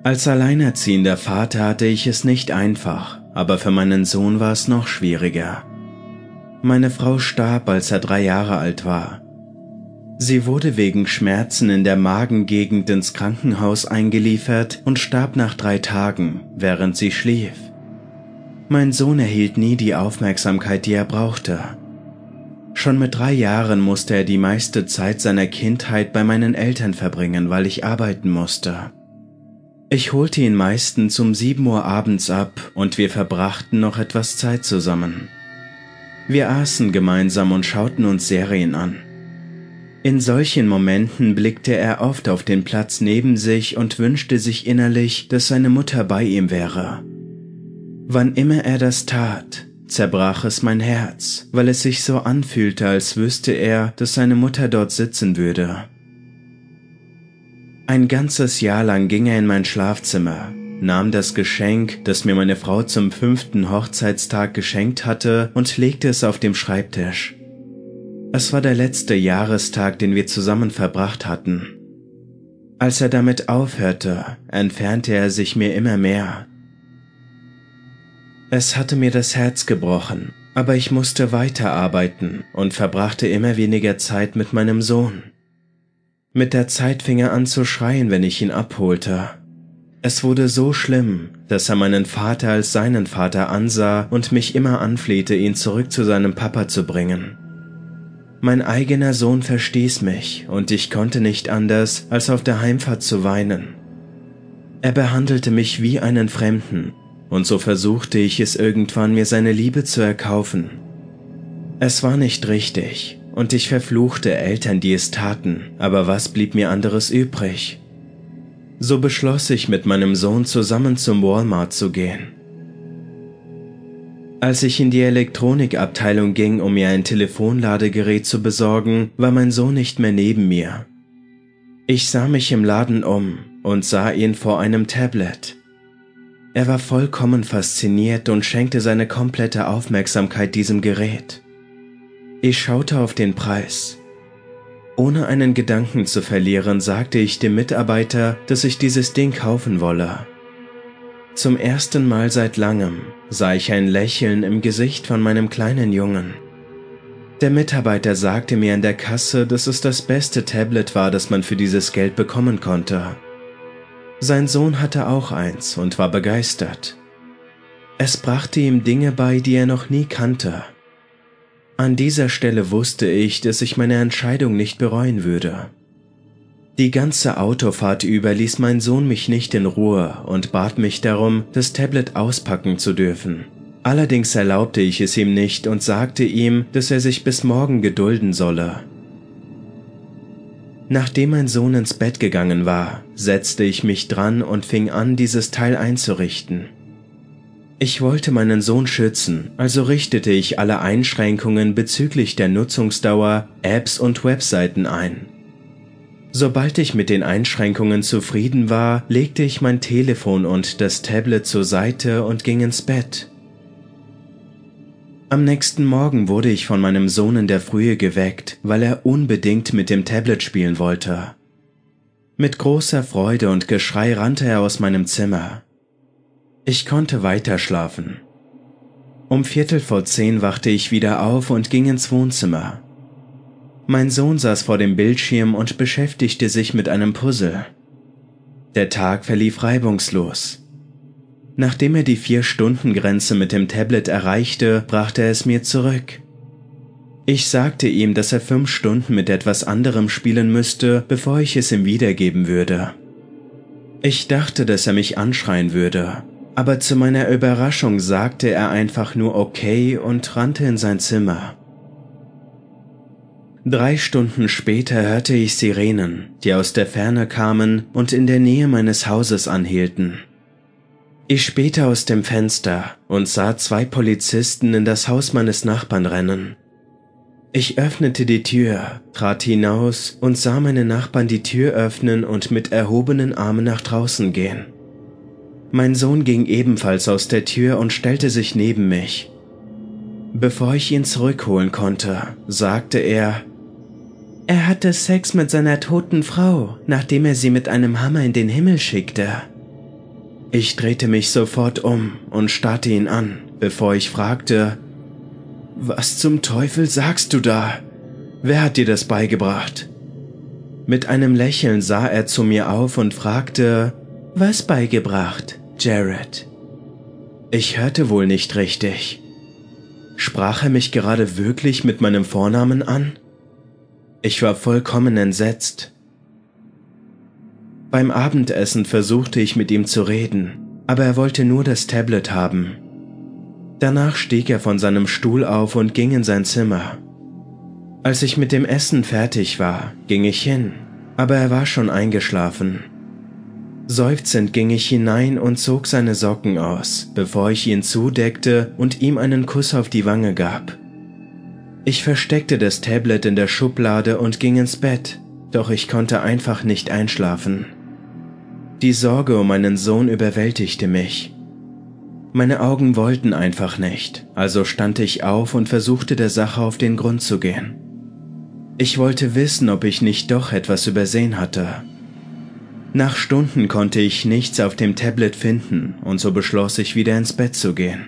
Als alleinerziehender Vater hatte ich es nicht einfach, aber für meinen Sohn war es noch schwieriger. Meine Frau starb, als er 3 Jahre alt war. Sie wurde wegen Schmerzen in der Magengegend ins Krankenhaus eingeliefert und starb nach 3 Tagen, während sie schlief. Mein Sohn erhielt nie die Aufmerksamkeit, die er brauchte. Schon mit 3 Jahren musste er die meiste Zeit seiner Kindheit bei meinen Eltern verbringen, weil ich arbeiten musste. Ich holte ihn meistens um 7 Uhr abends ab und wir verbrachten noch etwas Zeit zusammen. Wir aßen gemeinsam und schauten uns Serien an. In solchen Momenten blickte er oft auf den Platz neben sich und wünschte sich innerlich, dass seine Mutter bei ihm wäre. Wann immer er das tat, zerbrach es mein Herz, weil es sich so anfühlte, als wüsste er, dass seine Mutter dort sitzen würde. Ein ganzes Jahr lang ging er in mein Schlafzimmer, nahm das Geschenk, das mir meine Frau zum 5. Hochzeitstag geschenkt hatte, und legte es auf dem Schreibtisch. Es war der letzte Jahrestag, den wir zusammen verbracht hatten. Als er damit aufhörte, entfernte er sich mir immer mehr. Es hatte mir das Herz gebrochen, aber ich musste weiterarbeiten und verbrachte immer weniger Zeit mit meinem Sohn. Mit der Zeit fing er an zu schreien, wenn ich ihn abholte. Es wurde so schlimm, dass er meinen Vater als seinen Vater ansah und mich immer anflehte, ihn zurück zu seinem Papa zu bringen. Mein eigener Sohn verstieß mich und ich konnte nicht anders, als auf der Heimfahrt zu weinen. Er behandelte mich wie einen Fremden und so versuchte ich es irgendwann, mir seine Liebe zu erkaufen. Es war nicht richtig und ich verfluchte Eltern, die es taten, aber was blieb mir anderes übrig? So beschloss ich, mit meinem Sohn zusammen zum Walmart zu gehen. Als ich in die Elektronikabteilung ging, um mir ein Telefonladegerät zu besorgen, war mein Sohn nicht mehr neben mir. Ich sah mich im Laden um und sah ihn vor einem Tablet. Er war vollkommen fasziniert und schenkte seine komplette Aufmerksamkeit diesem Gerät. Ich schaute auf den Preis. Ohne einen Gedanken zu verlieren, sagte ich dem Mitarbeiter, dass ich dieses Ding kaufen wolle. Zum ersten Mal seit langem sah ich ein Lächeln im Gesicht von meinem kleinen Jungen. Der Mitarbeiter sagte mir an der Kasse, dass es das beste Tablet war, das man für dieses Geld bekommen konnte. Sein Sohn hatte auch eins und war begeistert. Es brachte ihm Dinge bei, die er noch nie kannte. An dieser Stelle wusste ich, dass ich meine Entscheidung nicht bereuen würde. Die ganze Autofahrt über ließ mein Sohn mich nicht in Ruhe und bat mich darum, das Tablet auspacken zu dürfen. Allerdings erlaubte ich es ihm nicht und sagte ihm, dass er sich bis morgen gedulden solle. Nachdem mein Sohn ins Bett gegangen war, setzte ich mich dran und fing an, dieses Teil einzurichten. Ich wollte meinen Sohn schützen, also richtete ich alle Einschränkungen bezüglich der Nutzungsdauer, Apps und Webseiten ein. Sobald ich mit den Einschränkungen zufrieden war, legte ich mein Telefon und das Tablet zur Seite und ging ins Bett. Am nächsten Morgen wurde ich von meinem Sohn in der Frühe geweckt, weil er unbedingt mit dem Tablet spielen wollte. Mit großer Freude und Geschrei rannte er aus meinem Zimmer. Ich konnte weiter schlafen. Um 9:45 wachte ich wieder auf und ging ins Wohnzimmer. Mein Sohn saß vor dem Bildschirm und beschäftigte sich mit einem Puzzle. Der Tag verlief reibungslos. Nachdem er die 4-Stunden-Grenze mit dem Tablet erreichte, brachte er es mir zurück. Ich sagte ihm, dass er 5 Stunden mit etwas anderem spielen müsste, bevor ich es ihm wiedergeben würde. Ich dachte, dass er mich anschreien würde, aber zu meiner Überraschung sagte er einfach nur okay und rannte in sein Zimmer. 3 Stunden später hörte ich Sirenen, die aus der Ferne kamen und in der Nähe meines Hauses anhielten. Ich spähte aus dem Fenster und sah 2 Polizisten in das Haus meines Nachbarn rennen. Ich öffnete die Tür, trat hinaus und sah meine Nachbarn die Tür öffnen und mit erhobenen Armen nach draußen gehen. Mein Sohn ging ebenfalls aus der Tür und stellte sich neben mich. Bevor ich ihn zurückholen konnte, sagte er hatte Sex mit seiner toten Frau, nachdem er sie mit einem Hammer in den Himmel schickte. Ich drehte mich sofort um und starrte ihn an, bevor ich fragte: »Was zum Teufel sagst du da? Wer hat dir das beigebracht?« Mit einem Lächeln sah er zu mir auf und fragte: »Was beigebracht, Jared?« Ich hörte wohl nicht richtig. Sprach er mich gerade wirklich mit meinem Vornamen an? Ich war vollkommen entsetzt. Beim Abendessen versuchte ich mit ihm zu reden, aber er wollte nur das Tablet haben. Danach stieg er von seinem Stuhl auf und ging in sein Zimmer. Als ich mit dem Essen fertig war, ging ich hin, aber er war schon eingeschlafen. Seufzend ging ich hinein und zog seine Socken aus, bevor ich ihn zudeckte und ihm einen Kuss auf die Wange gab. Ich versteckte das Tablet in der Schublade und ging ins Bett, doch ich konnte einfach nicht einschlafen. Die Sorge um meinen Sohn überwältigte mich. Meine Augen wollten einfach nicht, also stand ich auf und versuchte der Sache auf den Grund zu gehen. Ich wollte wissen, ob ich nicht doch etwas übersehen hatte. Nach Stunden konnte ich nichts auf dem Tablet finden und so beschloss ich, wieder ins Bett zu gehen.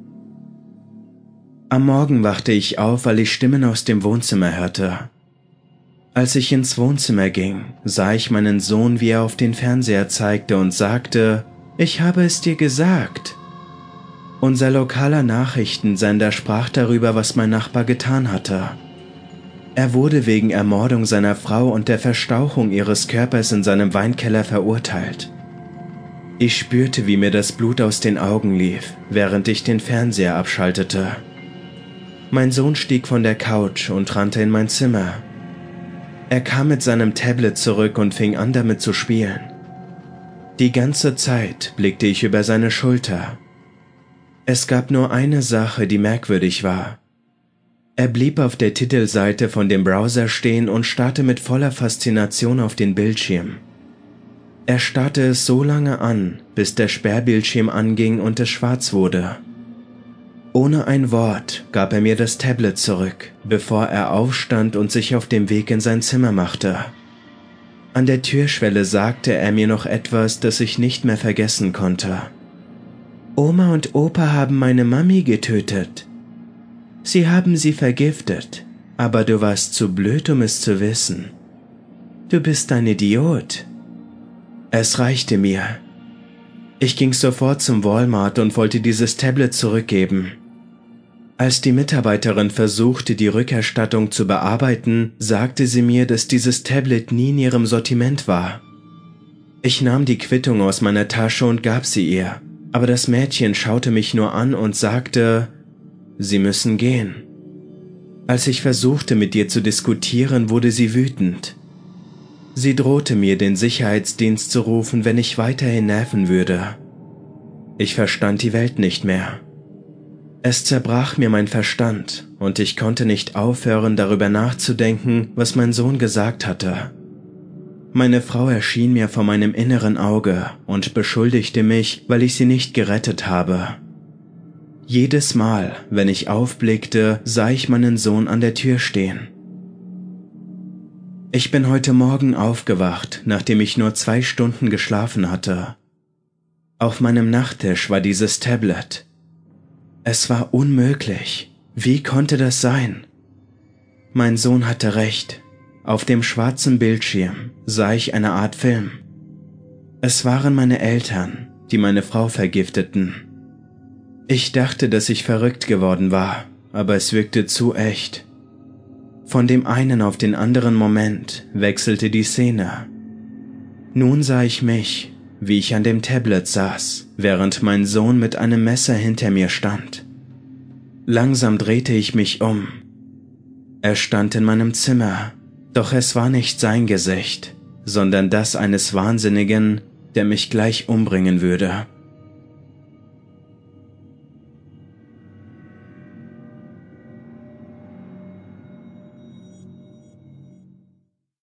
Am Morgen wachte ich auf, weil ich Stimmen aus dem Wohnzimmer hörte. Als ich ins Wohnzimmer ging, sah ich meinen Sohn, wie er auf den Fernseher zeigte und sagte: »Ich habe es dir gesagt.« Unser lokaler Nachrichtensender sprach darüber, was mein Nachbar getan hatte. Er wurde wegen Ermordung seiner Frau und der Verstauchung ihres Körpers in seinem Weinkeller verurteilt. Ich spürte, wie mir das Blut aus den Augen lief, während ich den Fernseher abschaltete. Mein Sohn stieg von der Couch und rannte in mein Zimmer. Er kam mit seinem Tablet zurück und fing an, damit zu spielen. Die ganze Zeit blickte ich über seine Schulter. Es gab nur eine Sache, die merkwürdig war. Er blieb auf der Titelseite von dem Browser stehen und starrte mit voller Faszination auf den Bildschirm. Er starrte es so lange an, bis der Sperrbildschirm anging und es schwarz wurde. Ohne ein Wort gab er mir das Tablet zurück, bevor er aufstand und sich auf den Weg in sein Zimmer machte. An der Türschwelle sagte er mir noch etwas, das ich nicht mehr vergessen konnte. »Oma und Opa haben meine Mami getötet. Sie haben sie vergiftet, aber du warst zu blöd, um es zu wissen. Du bist ein Idiot.« Es reichte mir. Ich ging sofort zum Walmart und wollte dieses Tablet zurückgeben. Als die Mitarbeiterin versuchte, die Rückerstattung zu bearbeiten, sagte sie mir, dass dieses Tablet nie in ihrem Sortiment war. Ich nahm die Quittung aus meiner Tasche und gab sie ihr, aber das Mädchen schaute mich nur an und sagte: »Sie müssen gehen.« Als ich versuchte, mit ihr zu diskutieren, wurde sie wütend. Sie drohte mir, den Sicherheitsdienst zu rufen, wenn ich weiterhin nerven würde. Ich verstand die Welt nicht mehr. Es zerbrach mir mein Verstand und ich konnte nicht aufhören, darüber nachzudenken, was mein Sohn gesagt hatte. Meine Frau erschien mir vor meinem inneren Auge und beschuldigte mich, weil ich sie nicht gerettet habe. Jedes Mal, wenn ich aufblickte, sah ich meinen Sohn an der Tür stehen. Ich bin heute Morgen aufgewacht, nachdem ich nur 2 Stunden geschlafen hatte. Auf meinem Nachttisch war dieses Tablet. Es war unmöglich. Wie konnte das sein? Mein Sohn hatte recht. Auf dem schwarzen Bildschirm sah ich eine Art Film. Es waren meine Eltern, die meine Frau vergifteten. Ich dachte, dass ich verrückt geworden war, aber es wirkte zu echt. Von dem einen auf den anderen Moment wechselte die Szene. Nun sah ich mich, wie ich an dem Tablet saß, während mein Sohn mit einem Messer hinter mir stand. Langsam drehte ich mich um. Er stand in meinem Zimmer, doch es war nicht sein Gesicht, sondern das eines Wahnsinnigen, der mich gleich umbringen würde.